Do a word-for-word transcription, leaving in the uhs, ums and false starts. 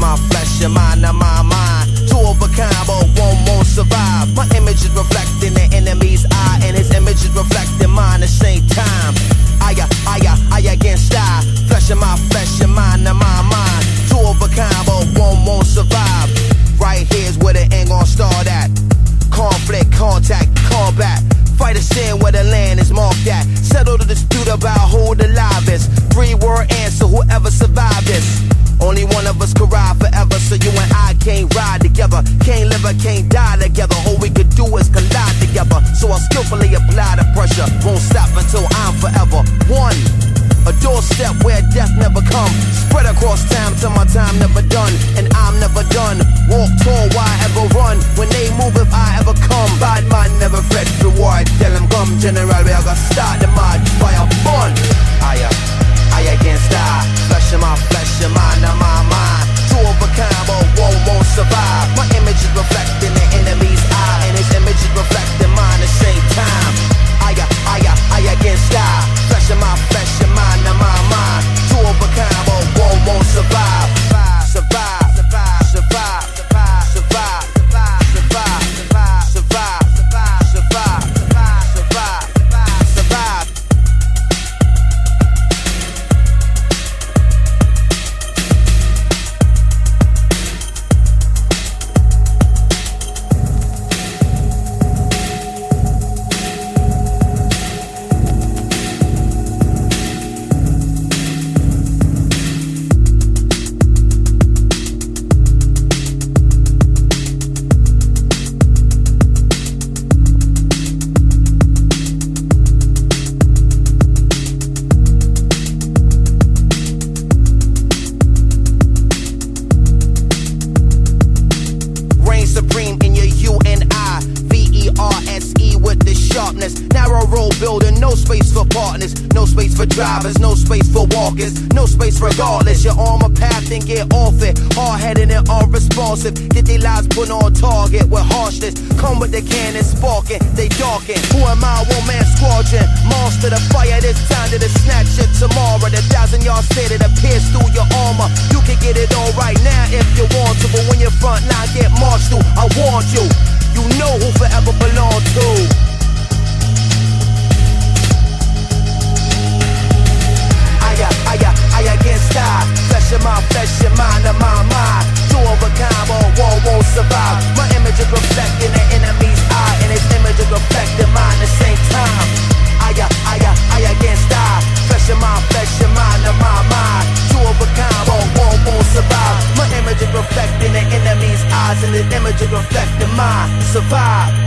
my flesh, your mind, and my mind. Two of a kind, but one won't survive. My image is reflecting the enemy's eye, and his image is reflecting mine at the same time. I, I, I, I against I. Flesh in my flesh, your mind, and my mind. Two of a kind, but one won't survive. Right here's where the end gon' start at. Conflict, contact, combat. Fight a sin where the land is marked at. Settle the dispute about who the live is. Three word answer, whoever survived this. Only one of us could ride forever, so you and I can't ride together. Can't live or can't die together. All we could do is collide together. So I skillfully apply the pressure. Won't stop until I'm forever one. A doorstep where death never come. Spread across time till my time never done. And I'm never done. Walk tall, why ever run? When they move, if I ever come. Bad man never fret reward. Tell them come, general, we are gonna start the march. Fire fun. I, I against I. Flesh in my flesh, your mind and my mind. Two of a kind, but one won't survive. My image is reflecting the enemy's eye, and his image is reflecting mine at the same time. I, I, I against I. Flesh in my flesh, your mind and my mind. Two of a kind, but one won't survive. Survive, survive, survive, survive, survive, survive, survive, survive, survive, survive, survive, survive, survive, survive. Supreme in your U and I, V E R S E with the sharpness. Narrow road building, no space for partners, no space for drivers, no space for walkers, no space regardless. You're on my path and get off it. Hard-headed and unresponsive, get their lives put on target with harshness. Come with the cannon sparking, they darken. Who am I? One man squadron, monster the fire. This time to the snatch it tomorrow. The thousand yard stay that appears through your armor. You can get it all right now if you want to, but when your front line get marched through, I warned you. You know who forever belong to. I, I, I against I. Flesh in my flesh, your mind and my mind. Two of a kind, but one won't survive. My image is reflecting the enemy's eye, and his image is reflecting mine at the same time. I, I, I against I. Flesh in my flesh, your mind and my mind. Two of a kind, but one won't survive. My image is reflecting the enemy's eyes, and his image is reflecting mine. Survive.